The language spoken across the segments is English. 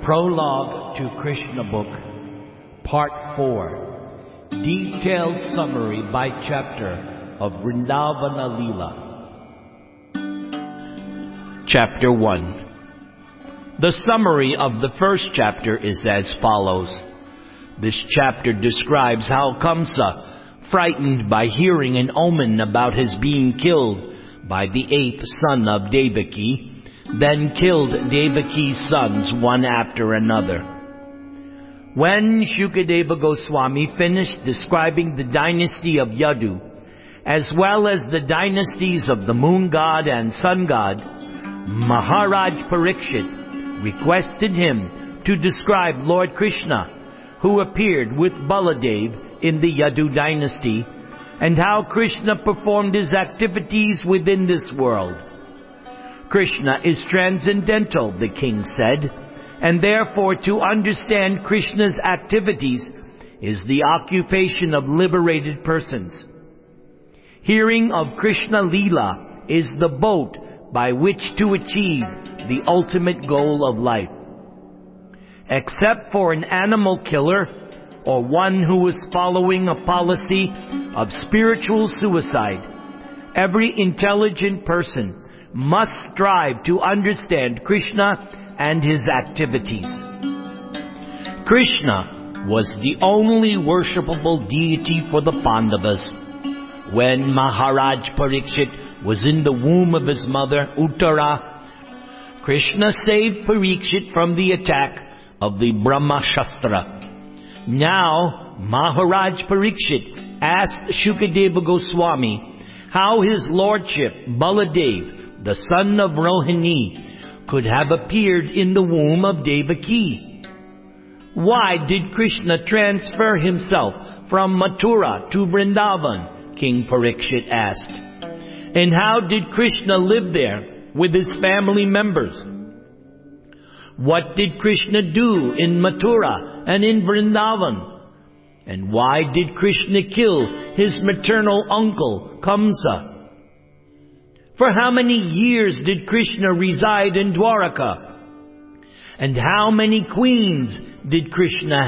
Prologue to Krishna Book, Part 4. Detailed summary by chapter of Vrindavana Leela. Chapter 1. The summary of the first chapter is as follows. This chapter describes how Kamsa, frightened by hearing an omen about his being killed by the 8th son of Devaki, then killed Devaki's sons one after another. When Shukadeva Goswami finished describing the dynasty of Yadu, as well as the dynasties of the moon god and sun god, Maharaj Parikshit requested him to describe Lord Krishna, who appeared with Baladev in the Yadu dynasty, and how Krishna performed his activities within this world. Krishna is transcendental, the king said, and therefore to understand Krishna's activities is the occupation of liberated persons. Hearing of Krishna Leela is the boat by which to achieve the ultimate goal of life. Except for an animal killer or one who is following a policy of spiritual suicide, every intelligent person must strive to understand Krishna and his activities. Krishna was the only worshipable deity for the Pandavas. When Maharaj Parikshit was in the womb of his mother Uttara, Krishna saved Parikshit from the attack of the Brahmashastra. Now Maharaj Parikshit asked Shukadeva Goswami how his lordship Baladev, the son of Rohini, could have appeared in the womb of Devaki. Why did Krishna transfer himself from Mathura to Vrindavan? King Parikshit asked. And how did Krishna live there with his family members? What did Krishna do in Mathura and in Vrindavan? And why did Krishna kill his maternal uncle Kamsa? For how many years did Krishna reside in Dwaraka? And how many queens did Krishna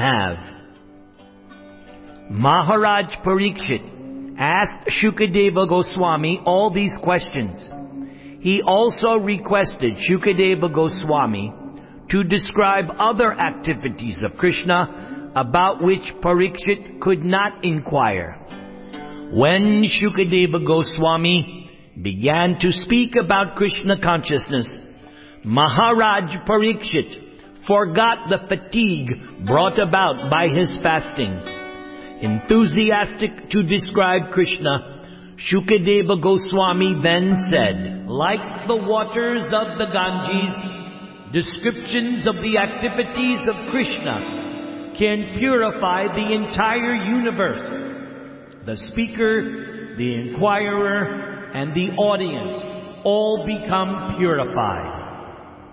have? Maharaj Parikshit asked Shukadeva Goswami all these questions. He also requested Shukadeva Goswami to describe other activities of Krishna about which Parikshit could not inquire. When Shukadeva Goswami began to speak about Krishna consciousness, Maharaj Parikshit forgot the fatigue brought about by his fasting. Enthusiastic to describe Krishna, Shukadeva Goswami then said, like the waters of the Ganges, descriptions of the activities of Krishna can purify the entire universe. The speaker, the inquirer, and the audience all become purified.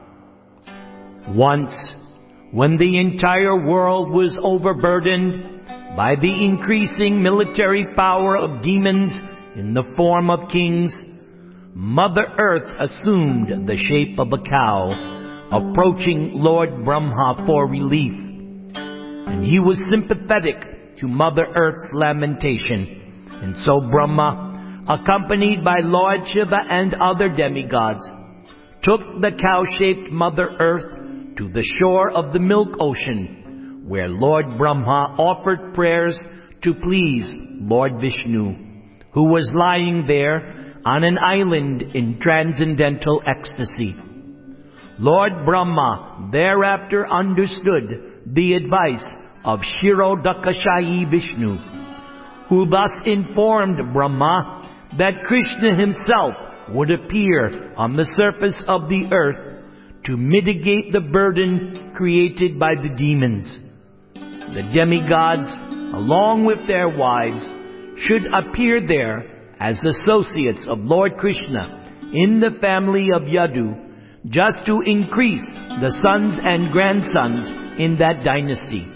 Once, when the entire world was overburdened by the increasing military power of demons in the form of kings, Mother Earth assumed the shape of a cow, approaching Lord Brahma for relief. And he was sympathetic to Mother Earth's lamentation, and so Brahma, accompanied by Lord Shiva and other demigods, took the cow-shaped Mother Earth to the shore of the milk ocean, where Lord Brahma offered prayers to please Lord Vishnu, who was lying there on an island in transcendental ecstasy. Lord Brahma thereafter understood the advice of Kshirodakashayi Vishnu, who thus informed Brahma that Krishna himself would appear on the surface of the earth to mitigate the burden created by the demons. The demigods, along with their wives, should appear there as associates of Lord Krishna in the family of Yadu, just to increase the sons and grandsons in that dynasty.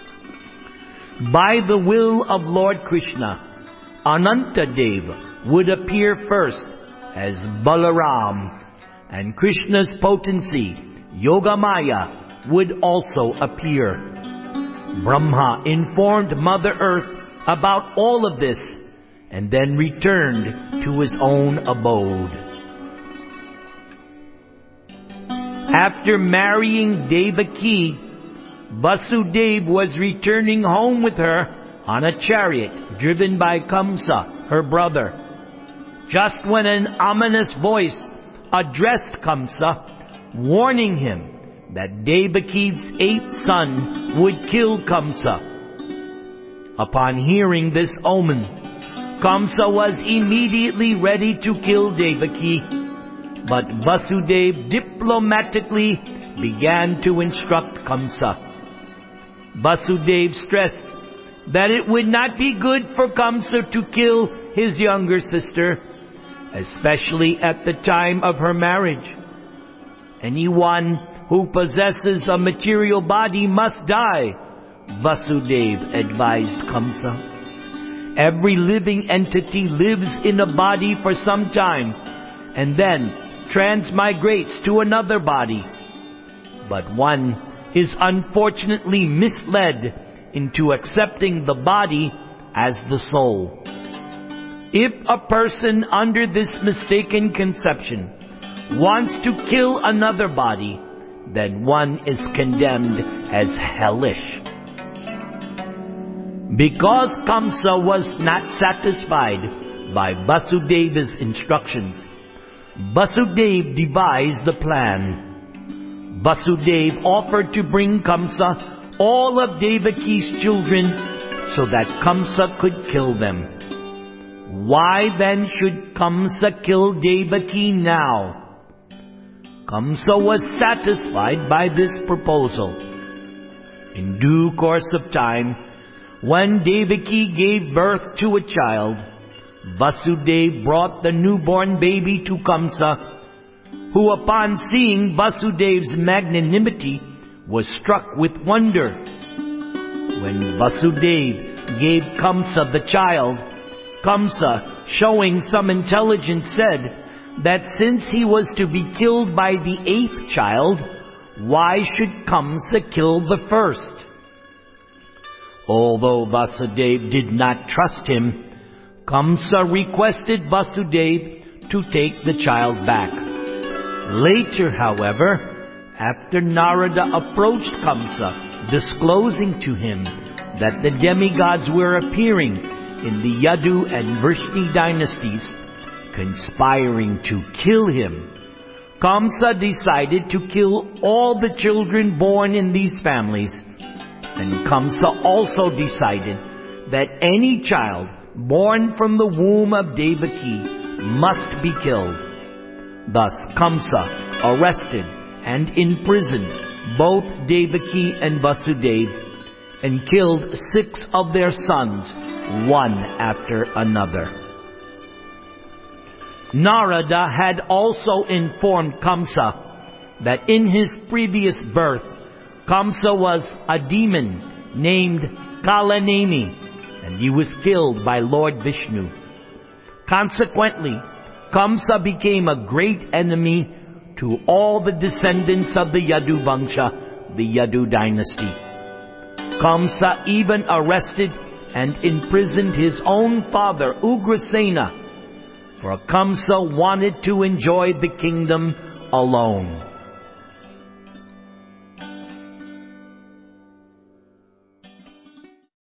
By the will of Lord Krishna, Anantadeva would appear first as Balaram, and Krishna's potency, Yogamaya, would also appear. Brahma informed Mother Earth about all of this and then returned to his own abode. After marrying Devaki, Vasudeva was returning home with her on a chariot driven by Kamsa, her brother. Just when an ominous voice addressed Kamsa, warning him that Devaki's 8th son would kill Kamsa. Upon hearing this omen, Kamsa was immediately ready to kill Devaki, but Vasudeva diplomatically began to instruct Kamsa. Vasudeva stressed that it would not be good for Kamsa to kill his younger sister, especially at the time of her marriage. Anyone who possesses a material body must die, Vasudeva advised Kamsa. Every living entity lives in a body for some time and then transmigrates to another body. But one is unfortunately misled into accepting the body as the soul. If a person under this mistaken conception wants to kill another body, then one is condemned as hellish. Because Kamsa was not satisfied by Vasudeva's instructions, Vasudeva devised a plan. Vasudeva offered to bring Kamsa all of Devaki's children so that Kamsa could kill them. Why then should Kamsa kill Devaki now? Kamsa was satisfied by this proposal. In due course of time, when Devaki gave birth to a child, Vasudeva brought the newborn baby to Kamsa, who upon seeing Vasudeva's magnanimity was struck with wonder. When Vasudeva gave Kamsa the child, Kamsa, showing some intelligence, said that since he was to be killed by the 8th child, why should Kamsa kill the first? Although Vasudeva did not trust him, Kamsa requested Vasudeva to take the child back. Later, however, after Narada approached Kamsa, disclosing to him that the demigods were appearing in the Yadu and Vrishni dynasties, conspiring to kill him, Kamsa decided to kill all the children born in these families. And Kamsa also decided that any child born from the womb of Devaki must be killed. Thus Kamsa arrested and imprisoned both Devaki and Vasudeva and killed 6 of their sons, one after another. Narada had also informed Kamsa that in his previous birth, Kamsa was a demon named Kalanemi, and he was killed by Lord Vishnu. Consequently, Kamsa became a great enemy to all the descendants of the Yadu Vangsha, the Yadu dynasty. Kamsa even arrested and imprisoned his own father, Ugrasena, for Kamsa wanted to enjoy the kingdom alone.